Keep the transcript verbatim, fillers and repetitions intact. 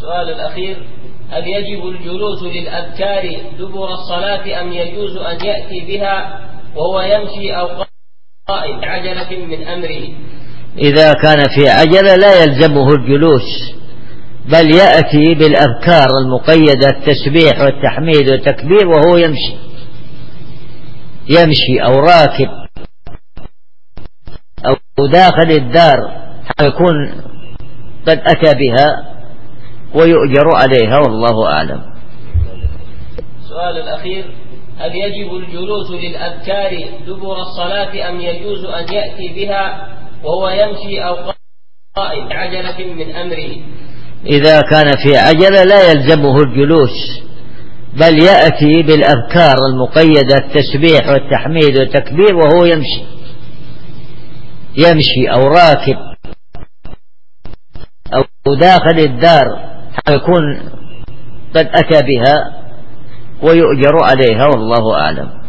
السؤال الأخير: هل يجب الجلوس للأذكار دبر الصلاة أم يجوز أن يأتي بها وهو يمشي أو قائم بعجلة من أمره؟ إذا كان في عجلة لا يلزمه الجلوس، بل يأتي بالأذكار المقيدة التسبيح والتحميد والتكبير وهو يمشي يمشي أو راكب أو داخل الدار، يكون قد أتى بها ويؤجر عليها، والله أعلم. السؤال الأخير: هل يجب الجلوس للأذكار دبر الصلاة أم يجوز أن يأتي بها وهو يمشي أو قائم بعجلة من أمره؟ إذا كان في عجلة لا يلزمه الجلوس، بل يأتي بالأذكار المقيدة التسبيح والتحميد والتكبير وهو يمشي يمشي أو راكب أو داخل الدار، يكون قد أتى بها ويؤجر عليها، والله أعلم.